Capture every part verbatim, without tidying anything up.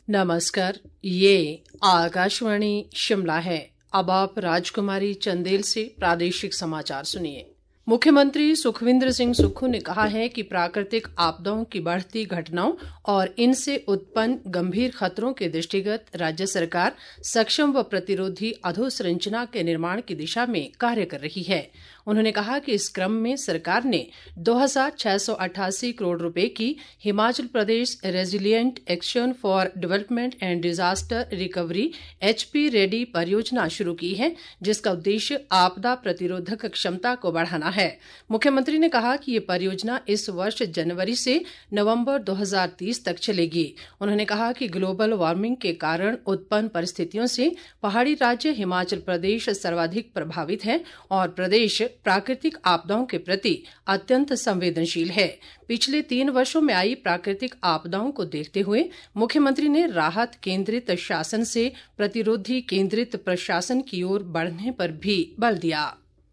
नमस्कार, ये आकाशवाणी शिमला है। अब आप राजकुमारी चंदेल से प्रादेशिक समाचार सुनिए। मुख्यमंत्री सुखविंदर सिंह सुक्खू ने कहा है कि प्राकृतिक आपदाओं की बढ़ती घटनाओं और इनसे उत्पन्न गंभीर खतरों के दृष्टिगत राज्य सरकार सक्षम व प्रतिरोधी अधोसंरचना के निर्माण की दिशा में कार्य कर रही है। उन्होंने कहा कि इस क्रम में सरकार ने दो हजार छह सौ अट्ठासी करोड़ रुपए की Himachal Pradesh resilient action for development and disaster recovery HP ready परियोजना शुरू की है, जिसका उद्देश्य आपदा प्रतिरोधक क्षमता को बढ़ाना है। मुख्यमंत्री ने कहा कि ये परियोजना इस वर्ष जनवरी से नवंबर दो हजार तीस तक चलेगी। उन्होंने कहा कि ग्लोबल वार्मिंग के कारण उत्पन्न परिस्थितियों से पहाड़ी राज्य हिमाचल प्रदेश सर्वाधिक प्रभावित है और प्रदेश प्राकृतिक आपदाओं के प्रति अत्यंत संवेदनशील है। पिछले तीन वर्षों में आई प्राकृतिक आपदाओं को देखते हुए मुख्यमंत्री ने राहत केंद्रित शासन से प्रतिरोधी केंद्रित प्रशासन की ओर बढ़ने पर भी बल दिया।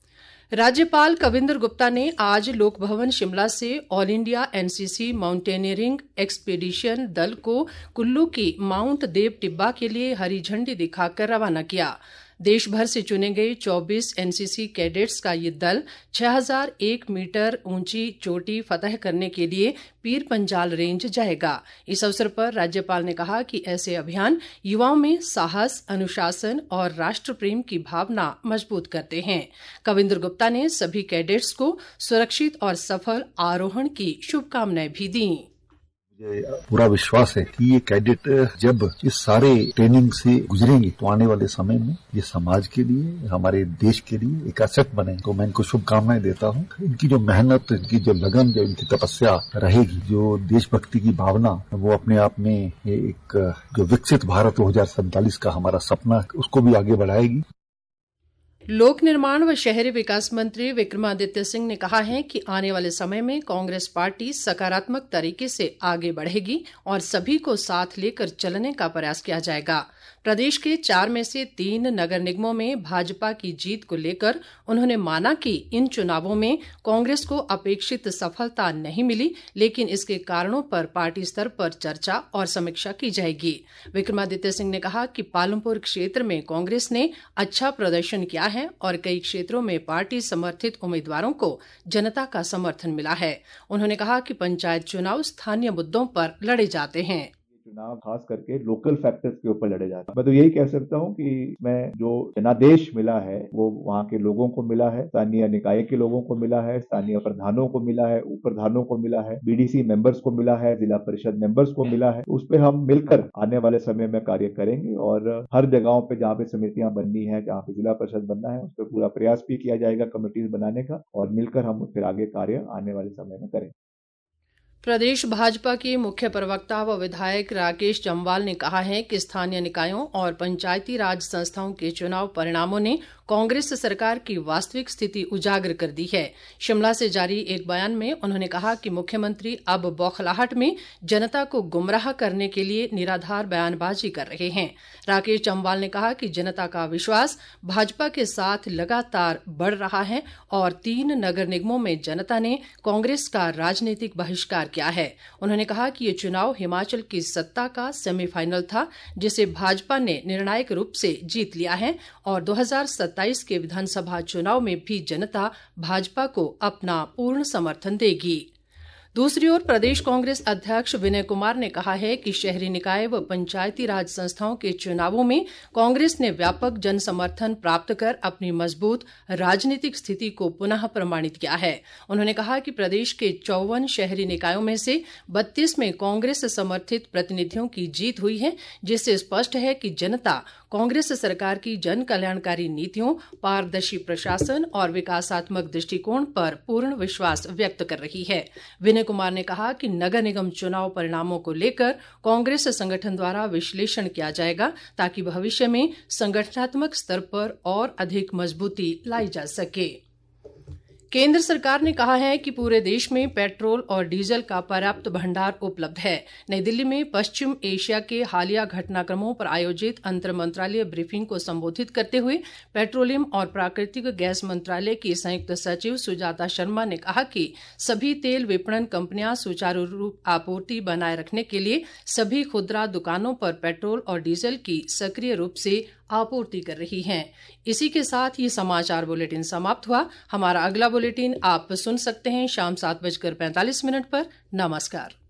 राज्यपाल कविंद्र गुप्ता ने आज लोक भवन शिमला से all India NCC mountaineering expedition दल को कुल्लू की माउंट देव टिब्बा के लिए हरी झंडी दिखाकर रवाना किया। देश भर से चुने गए चौबीस एनसीसी कैडेट्स का ये दल छह हज़ार एक मीटर ऊंची चोटी फतह करने के लिए पीर पंजाल रेंज जाएगा। इस अवसर पर राज्यपाल ने कहा कि ऐसे अभियान युवाओं में साहस, अनुशासन और राष्ट्र प्रेम की भावना मजबूत करते हैं। कविंद्र गुप्ता ने सभी कैडेट्स को सुरक्षित और सफल आरोहण की शुभकामनाएं भी दी। मुझे पूरा विश्वास है कि ये कैडेट जब इस सारे ट्रेनिंग से गुजरेंगे तो आने वाले समय में ये समाज के लिए, हमारे देश के लिए एक असेट बने। तो मैं इनको शुभकामनाएं देता हूँ। इनकी जो मेहनत, इनकी जो लगन, जो इनकी तपस्या रहेगी, जो देशभक्ति की भावना, वो अपने आप में एक जो विकसित भारत दो हजार सैंतालीस का हमारा सपना, उसको भी आगे बढ़ाएगी। लोक निर्माण व शहरी विकास मंत्री विक्रमादित्य सिंह ने कहा है कि आने वाले समय में कांग्रेस पार्टी सकारात्मक तरीके से आगे बढ़ेगी और सभी को साथ लेकर चलने का प्रयास किया जाएगा। प्रदेश के चार में से तीन नगर निगमों में भाजपा की जीत को लेकर उन्होंने माना कि इन चुनावों में कांग्रेस को अपेक्षित सफलता नहीं मिली, लेकिन इसके कारणों पर पार्टी स्तर पर चर्चा और समीक्षा की जाएगी। विक्रमादित्य सिंह ने कहा कि पालमपुर क्षेत्र में कांग्रेस ने अच्छा प्रदर्शन किया है और कई क्षेत्रों में पार्टी समर्थित उम्मीदवारों को जनता का समर्थन मिला है। उन्होंने कहा कि पंचायत चुनाव स्थानीय मुद्दों पर लड़े जाते हैं। चुनाव खास करके लोकल फैक्टर्स के ऊपर लड़े जाते हैं। मैं तो यही कह सकता हूँ कि इसमें जो जनादेश मिला है वो वहाँ के लोगों को मिला है, स्थानीय निकाय के लोगों को मिला है, स्थानीय प्रधानों को मिला है, उप प्रधानों को मिला है, बीडीसी मेंबर्स को मिला है, जिला परिषद मेंबर्स को मिला है। उस पर हम मिलकर आने वाले समय में कार्य करेंगे और हर जगहों पे जहाँ पे समितियां बननी है, जहाँ पे जिला परिषद बनना है, उस पर पूरा प्रयास भी किया जाएगा कमेटीज बनाने का और मिलकर हम फिर आगे कार्य आने वाले समय में करेंगे। प्रदेश भाजपा के मुख्य प्रवक्ता व विधायक राकेश जम्वाल ने कहा है कि स्थानीय निकायों और पंचायती राज संस्थाओं के चुनाव परिणामों ने कांग्रेस सरकार की वास्तविक स्थिति उजागर कर दी है। शिमला से जारी एक बयान में उन्होंने कहा कि मुख्यमंत्री अब बौखलाहट में जनता को गुमराह करने के लिए निराधार बयानबाजी कर रहे हैं। राकेश जम्वाल ने कहा कि जनता का विश्वास भाजपा के साथ लगातार बढ़ रहा है और तीन नगर निगमों में जनता ने कांग्रेस का राजनीतिक बहिष्कार किया है। उन्होंने कहा कि ये चुनाव हिमाचल की सत्ता का सेमीफाइनल था, जिसे भाजपा ने निर्णायक रूप से जीत लिया है और दो हजार सत्ताईस के विधानसभा चुनाव में भी जनता भाजपा को अपना पूर्ण समर्थन देगी। दूसरी ओर प्रदेश कांग्रेस अध्यक्ष विनय कुमार ने कहा है कि शहरी निकाय व पंचायती राज संस्थाओं के चुनावों में कांग्रेस ने व्यापक जन समर्थन प्राप्त कर अपनी मजबूत राजनीतिक स्थिति को पुनः प्रमाणित किया है। उन्होंने कहा कि प्रदेश के चौवन शहरी निकायों में से बत्तीस में कांग्रेस समर्थित प्रतिनिधियों की जीत हुई है, जिससे स्पष्ट है कि जनता कांग्रेस सरकार की जन कल्याणकारी नीतियों, पारदर्शी प्रशासन और विकासात्मक दृष्टिकोण पर पूर्ण विश्वास व्यक्त कर रही है। विनय कुमार ने कहा कि नगर निगम चुनाव परिणामों को लेकर कांग्रेस संगठन द्वारा विश्लेषण किया जाएगा ताकि भविष्य में संगठनात्मक स्तर पर और अधिक मजबूती लाई जा सके। केंद्र सरकार ने कहा है कि पूरे देश में पेट्रोल और डीजल का पर्याप्त भंडार उपलब्ध है। नई दिल्ली में पश्चिम एशिया के हालिया घटनाक्रमों पर आयोजित अंतर मंत्रालय ब्रीफिंग को संबोधित करते हुए पेट्रोलियम और प्राकृतिक गैस मंत्रालय की संयुक्त सचिव सुजाता शर्मा ने कहा कि सभी तेल विपणन कंपनियां सुचारू रूप आपूर्ति बनाए रखने के लिए सभी खुदरा दुकानों पर पेट्रोल और डीजल की सक्रिय रूप से आपूर्ति कर रही हैं। इसी के साथ ये समाचार बुलेटिन समाप्त हुआ। हमारा अगला बुलेटिन आप सुन सकते हैं शाम सात बजकर पैंतालीस मिनट पर। नमस्कार।